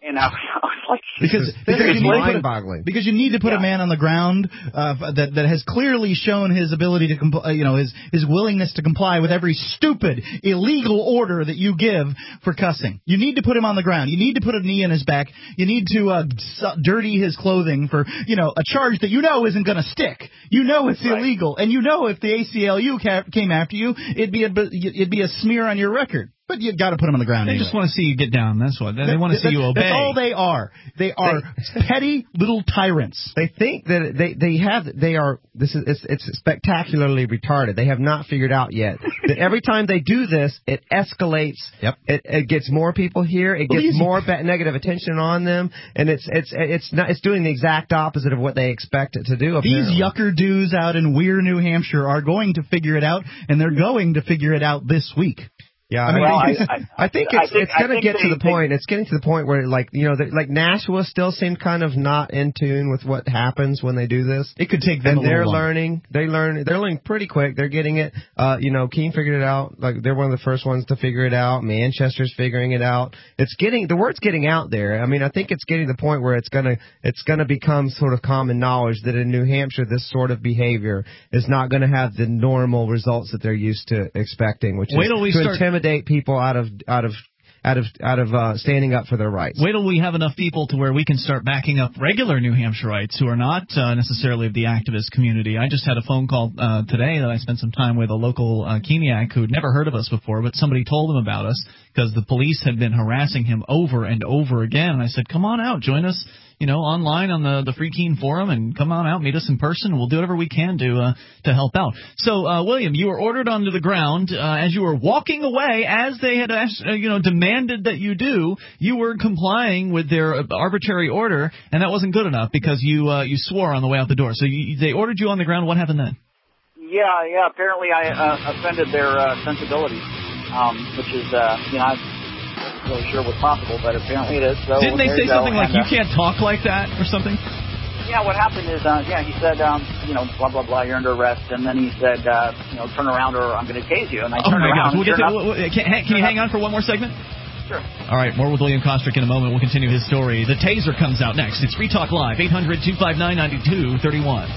And I was, I was like, because because it's mind-boggling. Because you need to put yeah. a man on the ground uh, that that has clearly shown his ability to compl- uh, you know his his willingness to comply with every stupid illegal order that you give for cussing. You need to put him on the ground. You need to put a knee in his back. You need to uh, dirty his clothing for you know a charge that you know isn't going to stick. You know it's right. illegal, and you know if the A C L U ca- came after you, it'd be a it'd be a smear on your record. But you've got to put them on the ground. They anyway. just want to see you get down. That's what they, they want to see you obey. That's all they are. They are they, petty little tyrants. They think that they they have they are. This is it's, it's spectacularly retarded. They have not figured out yet that every time they do this, it escalates. Yep. It, it gets more people here. It gets more ba- negative attention on them, and it's it's it's not it's doing the exact opposite of what they expect it to do. Apparently. These yucker dudes out in Weir, New Hampshire, are going to figure it out, and they're going to figure it out this week. Yeah, I mean, well, I, I, think, I, I think it's I think, it's going to get they, to the they, point. It's getting to the point where, like, you know, the, like Nashua still seemed kind of not in tune with what happens when they do this. It could take them. And a they're long. learning. They learn. They're learning pretty quick. They're getting it. Uh, you know, Keene figured it out. Like they're one of the first ones to figure it out. Manchester's figuring it out. It's getting the word's getting out there. I mean, I think it's getting to the point where it's gonna it's gonna become sort of common knowledge that in New Hampshire this sort of behavior is not going to have the normal results that they're used to expecting, which Wait is till we to start- intimidate people out of out of out of out of uh, standing up for their rights. Wait till we have enough people to where we can start backing up regular New Hampshireites who are not uh, necessarily of the activist community. I just had a phone call uh, today that I spent some time with a local uh, Keeniac who'd never heard of us before, but somebody told him about us because the police had been harassing him over and over again. And I said, come on out, join us, you know, online on the the Free Keene forum, and come on out, meet us in person, and we'll do whatever we can to uh, to help out. So, uh, William, you were ordered onto the ground uh, as you were walking away, as they had asked, uh, you know, demanded that you do. You were complying with their arbitrary order, and that wasn't good enough because you uh, you swore on the way out the door. So you, they ordered you on the ground. What happened then? Yeah, yeah. Apparently, I uh, offended their uh, sensibilities, um, which is, uh, you know, I'm not really sure what's possible, but apparently it is. So Didn't they say something like, and, you uh, can't talk like that or something? Yeah, what happened is, uh, yeah, he said, um, you know, blah, blah, blah, you're under arrest, and then he said, uh, you know, turn around or I'm going to tase you, and I Oh, turned my around. gosh. We'll get to, enough, we'll, we'll, can, can you hang on for one more segment? Sure. All right, more with William Kostrick in a moment. We'll continue his story. The taser comes out next. It's Free Talk Live, eight hundred two five nine nine two three one.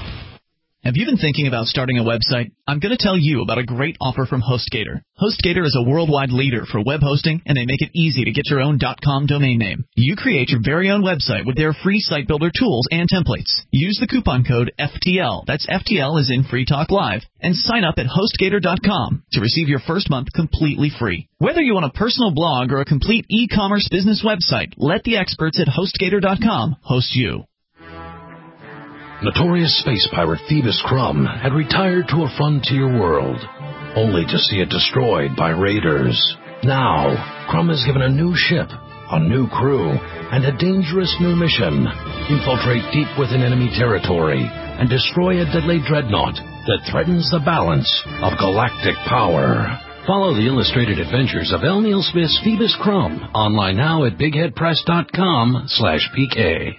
Have you been thinking about starting a website? I'm going to tell you about a great offer from HostGator. HostGator is a worldwide leader for web hosting, and they make it easy to get your own .com domain name. You create your very own website with their free site builder tools and templates. Use the coupon code F T L, that's F T L as in Free Talk Live, and sign up at HostGator dot com to receive your first month completely free. Whether you want a personal blog or a complete e-commerce business website, let the experts at HostGator dot com host you. Notorious space pirate Phoebus Crumb had retired to a frontier world, only to see it destroyed by raiders. Now, Crumb is given a new ship, a new crew, and a dangerous new mission. Infiltrate deep within enemy territory and destroy a deadly dreadnought that threatens the balance of galactic power. Follow the illustrated adventures of L. Neil Smith's Phoebus Crumb online now at bigheadpress dot com slash P K.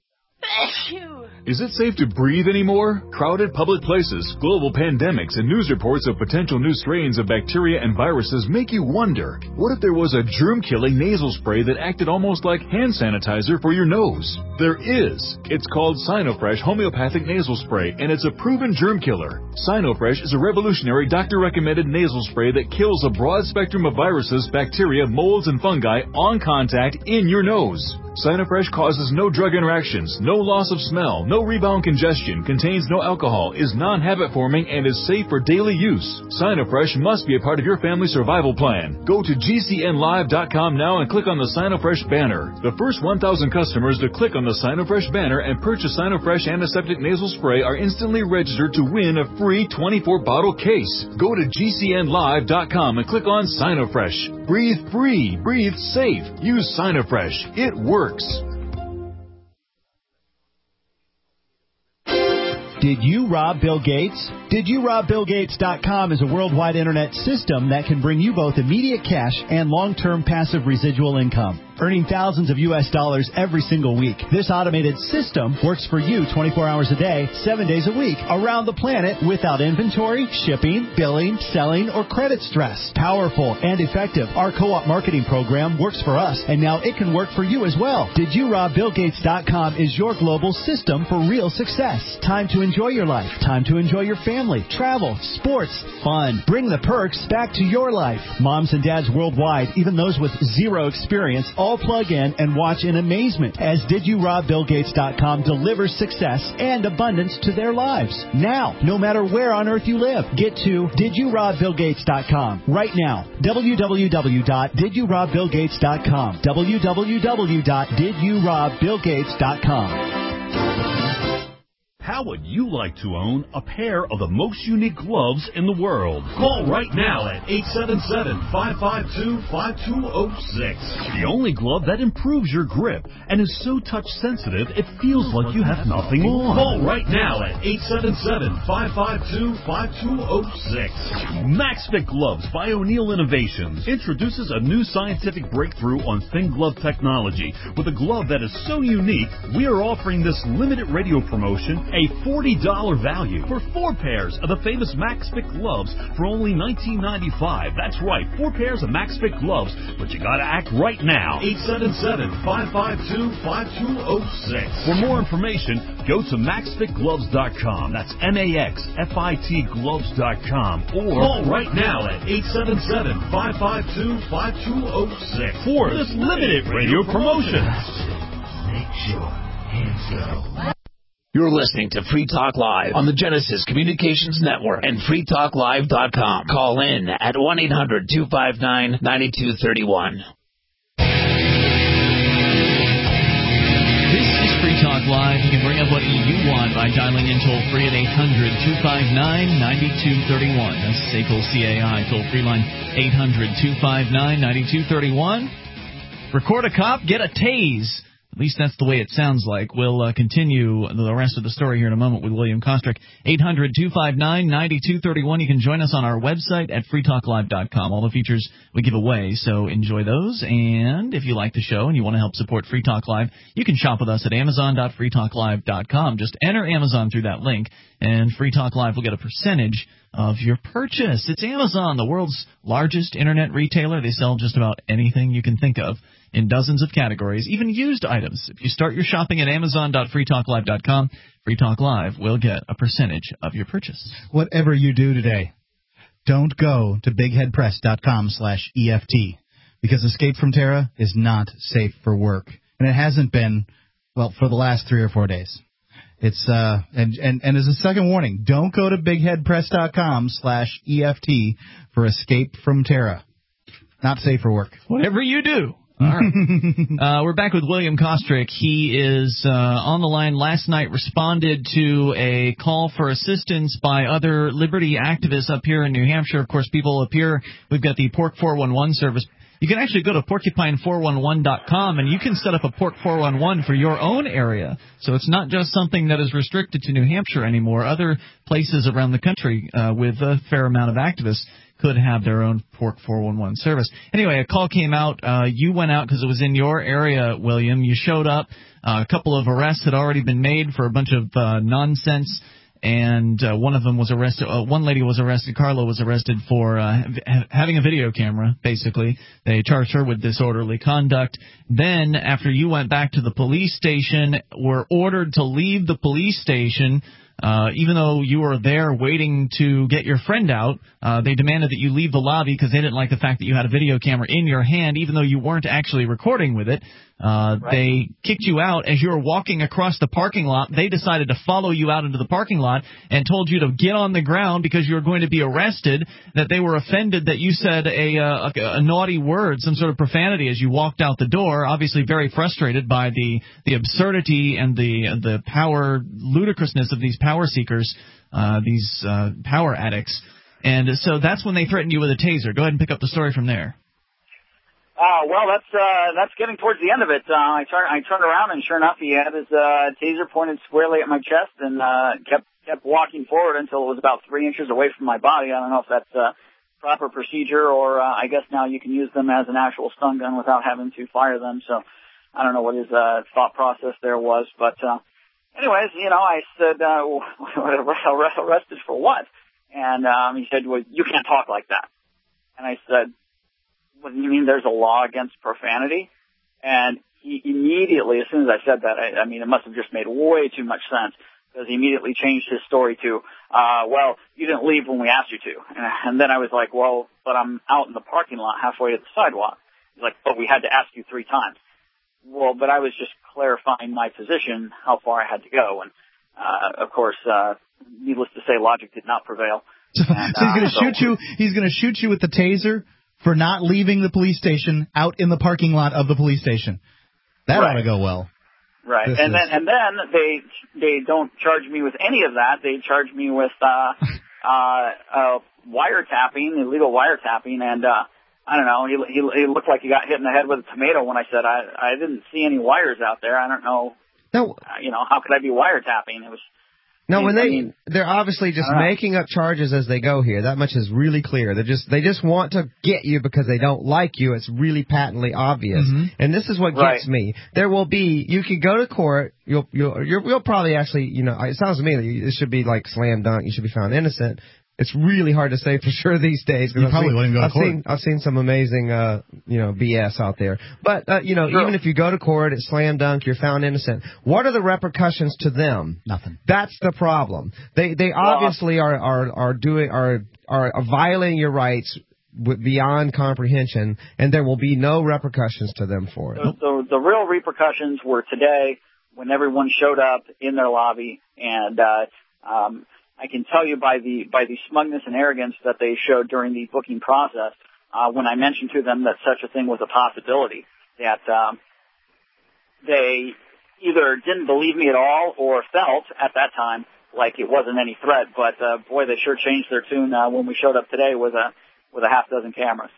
Is it safe to breathe anymore? Crowded public places, global pandemics, and news reports of potential new strains of bacteria and viruses make you wonder, what if there was a germ-killing nasal spray that acted almost like hand sanitizer for your nose? There is. It's called Sinofresh Homeopathic Nasal Spray, and it's a proven germ killer. Sinofresh is a revolutionary doctor-recommended nasal spray that kills a broad spectrum of viruses, bacteria, molds, and fungi on contact in your nose. Sinofresh causes no drug interactions, no loss of smell, no rebound congestion, contains no alcohol, is non-habit forming, and is safe for daily use. Sinofresh must be a part of your family survival plan. Go to G C N live dot com now and click on the Sinofresh banner. The first one thousand customers to click on the Sinofresh banner and purchase Sinofresh Antiseptic Nasal Spray are instantly registered to win a free twenty-four bottle case. Go to G C N live dot com and click on Sinofresh. Breathe free, breathe safe. Use Sinofresh. It works. Did you rob Bill Gates? Did You Rob Bill Gates dot com is a worldwide internet system that can bring you both immediate cash and long-term passive residual income. earning thousands of U S dollars every single week. This automated system works for you twenty-four hours a day, seven days a week, around the planet without inventory, shipping, billing, selling, or credit stress. Powerful and effective, our co-op marketing program works for us, and now it can work for you as well. Did You Rob Bill Gates dot com is your global system for real success. Time to enjoy your life. Time to enjoy your family, travel, sports, fun. Bring the perks back to your life. Moms and dads worldwide, even those with zero experience, all plug in and watch in amazement as Did You Rob Bill Gates dot com delivers success and abundance to their lives. Now, no matter where on earth you live, get to Did You Rob Bill Gates dot com right now. w w w dot did you rob bill gates dot com. w w w dot did you rob bill gates dot com. How would you like to own a pair of the most unique gloves in the world? Call right now at eight seven seven, five five two, five two zero six. The only glove that improves your grip and is so touch sensitive it feels like you have nothing on. Call right now at eight seven seven, five five two, five two zero six. MaxFit Gloves by O'Neill Innovations introduces a new scientific breakthrough on thin glove technology. With a glove that is so unique, we are offering this limited radio promotion a forty dollars value for four pairs of the famous MaxFit gloves for only nineteen ninety-five. That's right, four pairs of MaxFit gloves, but you gotta act right now. eight seven seven, five five two, five two zero six. For more information, go to max fit gloves dot com. That's M A X F I T gloves dot com. Or call right now at eight seven seven, five five two, five two zero six for this limited radio promotion. Make sure hands go. You're listening to Free Talk Live on the Genesis Communications Network and free talk live dot com. Call in at one eight hundred two five nine nine two three one. This is Free Talk Live. You can bring up what you want by dialing in toll-free at eight hundred two five nine nine two three one. That's S A C L C A I, toll-free line eight hundred two five nine nine two three one. Record a cop, get a tase. At least that's the way it sounds like. We'll uh, continue the rest of the story here in a moment with William Kostrick. eight hundred two five nine nine two three one. You can join us on our website at free talk live dot com. All the features we give away, so enjoy those. And if you like the show and you want to help support Free Talk Live, you can shop with us at amazon dot free talk live dot com. Just enter Amazon through that link, and Free Talk Live will get a percentage of your purchase. It's Amazon, the world's largest internet retailer. They sell just about anything you can think of in dozens of categories, even used items. If you start your shopping at amazon dot free talk live dot com, Free Talk Live will get a percentage of your purchase. Whatever you do today, don't go to big head press dot com slash E F T, because Escape from Terra is not safe for work. And it hasn't been, well, for the last three or four days. It's uh and, and, and as a second warning, don't go to big head press dot com slash E F T for Escape from Terra. Not safe for work. Whatever you do. All right. uh, we're back with William Kostrick. He is uh, on the line. Last night responded to a call for assistance by other liberty activists up here in New Hampshire. Of course, people up here, we've got the Pork four one one service. You can actually go to porcupine four one one dot com, and you can set up a Pork four one one for your own area. So it's not just something that is restricted to New Hampshire anymore. Other places around the country uh, with a fair amount of activists could have their own Pork four one one service. Anyway, a call came out. Uh, you went out because it was in your area, William. You showed up. Uh, a couple of arrests had already been made for a bunch of uh, nonsense, and uh, one of them was arrested. Uh, one lady was arrested. Carla was arrested for uh, ha- having a video camera, basically. They charged her with disorderly conduct. Then, after you went back to the police station, were ordered to leave the police station. Uh, even though you were there waiting to get your friend out, uh, they demanded that you leave the lobby because they didn't like the fact that you had a video camera in your hand, even though you weren't actually recording with it. Uh, right. They kicked you out as you were walking across the parking lot. They decided to follow you out into the parking lot and told you to get on the ground because you were going to be arrested, that they were offended that you said a, uh, a, a naughty word, some sort of profanity as you walked out the door, obviously very frustrated by the, the absurdity and the, the power ludicrousness of these power seekers, uh, these uh, power addicts. And so that's when they threatened you with a taser. Go ahead and pick up the story from there. Uh, well, that's, uh, that's getting towards the end of it. Uh, I turned, I turned around and sure enough, he had his, uh, taser pointed squarely at my chest and, uh, kept, kept walking forward until it was about three inches away from my body. I don't know if that's, uh, proper procedure, or uh, I guess now you can use them as an actual stun gun without having to fire them. So I don't know what his uh, thought process there was, but uh, anyways, you know, I said, uh, arrested for what? And um, he said, well, you can't talk like that. And I said, what do you mean there's a law against profanity? And he immediately, as soon as I said that, I, I mean, it must have just made way too much sense, because he immediately changed his story to, uh, well, you didn't leave when we asked you to. And, and then I was like, well, but I'm out in the parking lot halfway to the sidewalk. He's like, but we had to ask you three times. Well, but I was just clarifying my position, how far I had to go. And, uh, of course, uh, needless to say, logic did not prevail. And, so he's going to uh, shoot so, you. He's going to shoot you with the taser for not leaving the police station out in the parking lot of the police station. That right. ought to go well. Right, This and is... then and then they they don't charge me with any of that. They charge me with uh, uh, uh, wiretapping, illegal wiretapping, and uh, I don't know. He, he he looked like he got hit in the head with a tomato when I said I I didn't see any wires out there. I don't know. No, uh, you know, how could I be wiretapping? It was. No, when I they mean, they're obviously just uh, making up charges as they go here. That much is really clear. They just they just want to get you because they don't like you. It's really patently obvious. Mm-hmm. And this is what right. gets me. There will be you can go to court. You'll you'll you'll, you'll probably actually you know it sounds to me that it should be like slam dunk. You should be found innocent. It's really hard to say for sure these days. You I've probably seen, wouldn't go to I've court. Seen, I've seen some amazing, uh, you know, B S out there. But, uh, you know, sure. even if you go to court, it's slam dunk, you're found innocent. What are the repercussions to them? Nothing. That's the problem. They they well, obviously are, are, are doing are are violating your rights beyond comprehension, and there will be no repercussions to them for it. The, the, the real repercussions were today when everyone showed up in their lobby, and uh, um, I can tell you by the by the smugness and arrogance that they showed during the booking process, uh, when I mentioned to them that such a thing was a possibility, that um, they either didn't believe me at all or felt at that time like it wasn't any threat. But uh, boy, they sure changed their tune uh, when we showed up today with a with a half dozen cameras.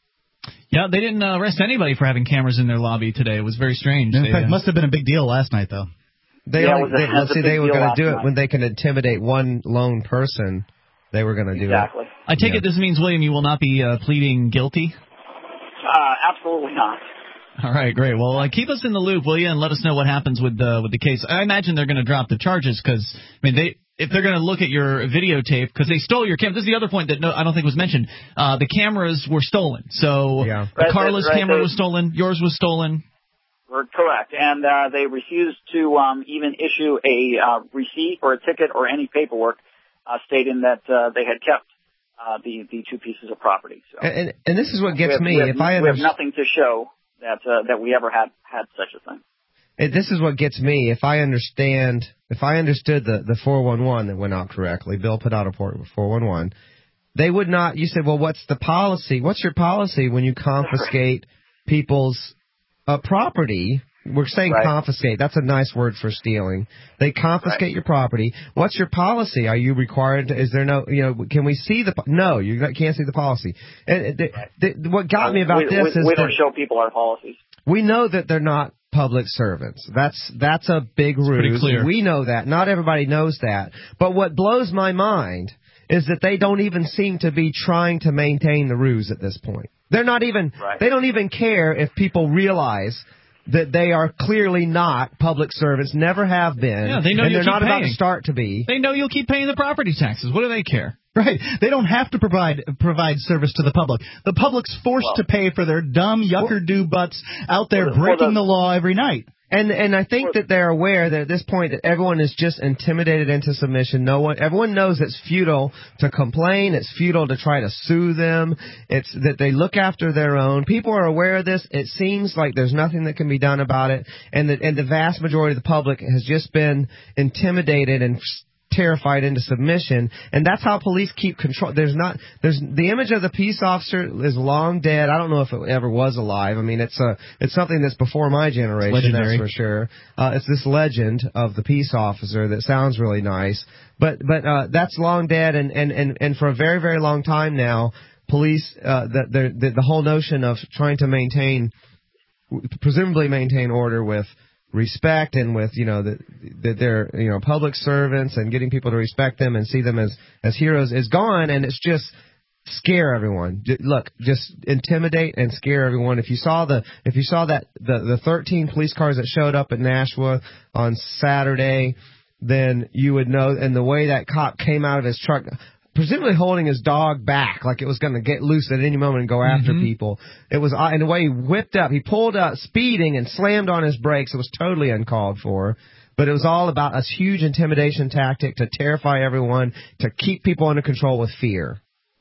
Yeah, they didn't uh, arrest anybody for having cameras in their lobby today. It was very strange. In they, fact, uh, it must have been a big deal last night, though. They yeah, only, it was a, they, let's a see, big they were deal going to do it night. when they can intimidate one lone person. They were going to do exactly. it. I take yeah. it this means, William, you will not be uh, pleading guilty? Uh, absolutely not. All right, great. Well, uh, keep us in the loop, will you, and let us know what happens with the with the case. I imagine they're going to drop the charges because, I mean, they if they're going to look at your videotape, because they stole your camera. This is the other point that no, I don't think was mentioned. Uh, the cameras were stolen. So yeah. the right, Carla's right, camera they, was stolen. Yours was stolen. Correct, and uh, they refused to um, even issue a uh, receipt or a ticket or any paperwork uh, stating that uh, they had kept uh, the the two pieces of property. So, and and this is what gets we have, me. We have, if I we understand, have nothing to show that uh, that we ever had had such a thing. It, this is what gets me. If I understand, if I understood the the four one one that went out correctly, Bill put out a report with four one one. They would not. You said, well, what's the policy? What's your policy when you confiscate people's uh, property? We're saying right. confiscate. That's a nice word for stealing. They confiscate right. your property. What's your policy? Are you required to, is there no, you know, can we see the, no, you can't see the policy. And the, the, what got me about we, this we, is we don't that show people our policies. we know that they're not public servants. That's, that's a big ruse. We know that. Not everybody knows that. But what blows my mind is that they don't even seem to be trying to maintain the ruse at this point. They're not even, right. they don't even care if people realize that they are clearly not public servants, never have been, yeah, they know and you'll they're keep not paying. about to start to be. They know you'll keep paying the property taxes. What do they care? Right. They don't have to provide provide service to the public. The public's forced well, to pay for their dumb yucker-do butts out there well, breaking the, the law every night. And and I think that they're aware that at this point that everyone is just intimidated into submission. No one, everyone knows it's futile to complain. It's futile to try to sue them. It's that they look after their own. People are aware of this. It seems like there's nothing that can be done about it. And the and the vast majority of the public has just been intimidated and terrified into submission, and that's how police keep control. There's not, there's the image of the peace officer is long dead. I don't know if it ever was alive. I mean, it's a, it's something that's before my generation, that's for sure. Uh, it's this legend of the peace officer that sounds really nice, but but uh, that's long dead, and and and and for a very very long time now, police, uh, the the the whole notion of trying to maintain, presumably maintain order with respect and with, you know, that that they're, you know, public servants and getting people to respect them and see them as as heroes is gone, and it's just scare everyone. J- look, just intimidate and scare everyone. If you saw the, if you saw that the the thirteen police cars that showed up at Nashua on Saturday, then you would know. And the way that cop came out of his truck, presumably holding his dog back, like it was going to get loose at any moment and go after mm-hmm. people. It was, in the way he whipped up, he pulled up speeding and slammed on his brakes. It was totally uncalled for. But it was all about a huge intimidation tactic to terrify everyone, to keep people under control with fear.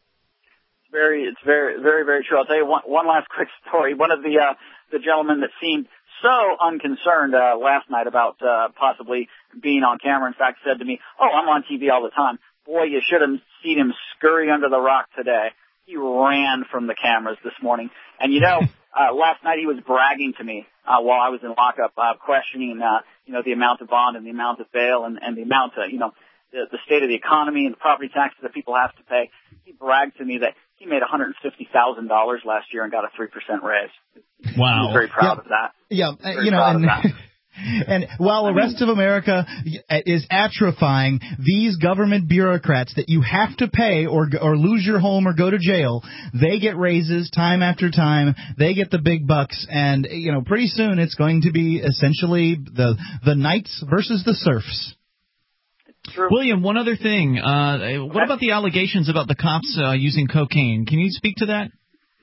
Very, it's very, very, very true. I'll tell you one, one last quick story. One of the uh, the gentlemen that seemed so unconcerned uh, last night about uh, possibly being on camera, in fact, said to me, "Oh, I'm on T V all the time." Boy, you should have seen him scurry under the rock today. He ran from the cameras this morning. And, you know, uh, last night he was bragging to me uh, while I was in lockup, uh, questioning, uh, you know, the amount of bond and the amount of bail and, and the amount of, you know, the, the state of the economy and the property taxes that people have to pay. He bragged to me that he made one hundred fifty thousand dollars last year and got a three percent raise. Wow. He was very proud yeah. of that. Yeah, very you know, proud and... of that. And while the rest of America is atrophying, these government bureaucrats that you have to pay or or lose your home or go to jail, they get raises time after time. They get the big bucks, and you know, pretty soon it's going to be essentially the the knights versus the serfs. True. William, one other thing. Uh, what about the allegations about the cops uh, using cocaine? Can you speak to that?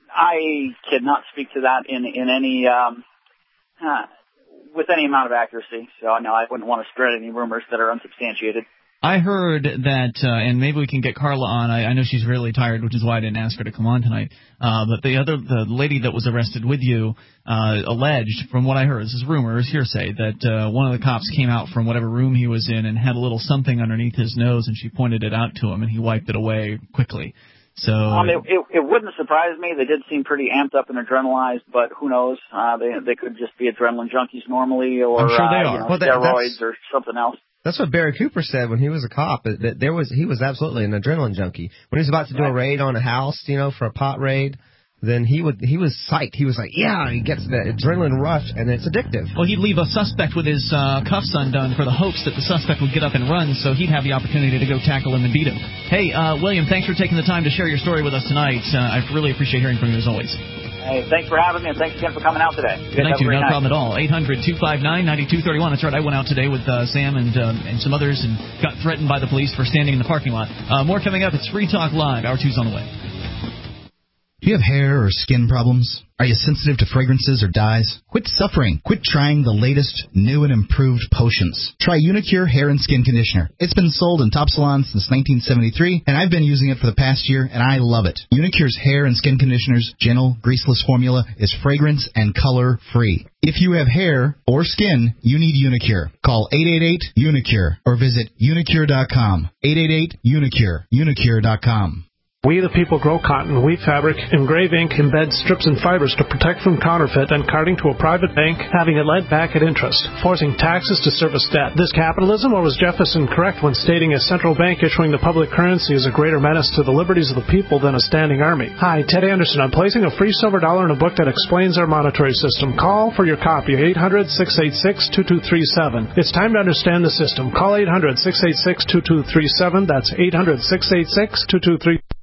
I cannot speak to that in in any. Um, huh. with any amount of accuracy, so no, I wouldn't want to spread any rumors that are unsubstantiated. I heard that, uh, and maybe we can get Carla on. I, I know she's really tired, which is why I didn't ask her to come on tonight. Uh, but the other, the lady that was arrested with you, uh, alleged, from what I heard, this is rumor, it's hearsay, that uh, one of the cops came out from whatever room he was in and had a little something underneath his nose, and she pointed it out to him, and he wiped it away quickly. So um, it, it, it wouldn't surprise me. They did seem pretty amped up and adrenalized, but who knows? Uh, they they could just be adrenaline junkies normally, or I'm sure they uh, are. You know, well, that, steroids or something else. That's what Barry Cooper said when he was a cop. That there was he was absolutely an adrenaline junkie. When he was about to do right. a raid on a house, you know, for a pot raid, then he would he was psyched. He was like, yeah, he gets the adrenaline rush, and it's addictive. Well, he'd leave a suspect with his uh, cuffs undone for the hopes that the suspect would get up and run, so he'd have the opportunity to go tackle him and beat him. Hey, uh, William, thanks for taking the time to share your story with us tonight. Uh, I really appreciate hearing from you as always. Hey, thanks for having me, and thanks again for coming out today. Good night to you. No night. problem at all. eight hundred two five nine nine two three one. That's right. I went out today with uh, Sam and um, and some others and got threatened by the police for standing in the parking lot. Uh, more coming up. It's Free Talk Live. Hour two's on the way. Do you have hair or skin problems? Are you sensitive to fragrances or dyes? Quit suffering. Quit trying the latest, new and improved potions. Try Unicure Hair and Skin Conditioner. It's been sold in top salons since nineteen seventy-three, and I've been using it for the past year, and I love it. Unicure's Hair and Skin Conditioner's gentle, greaseless formula is fragrance and color-free. If you have hair or skin, you need Unicure. Call eight eight eight Unicure or visit unicure dot com. eight eight eight Unicure. unicure dot com. We the people grow cotton, weave fabric, engrave ink, embed strips and fibers to protect from counterfeit and carting to a private bank, having it lent back at interest, forcing taxes to service debt. This capitalism, or was Jefferson correct when stating a central bank issuing the public currency is a greater menace to the liberties of the people than a standing army? Hi, Ted Anderson. I'm placing a free silver dollar in a book that explains our monetary system. Call for your copy, eight hundred six eight six two two three seven. It's time to understand the system. Call eight hundred six eight six two two three seven. That's eight hundred six eight six two two three seven.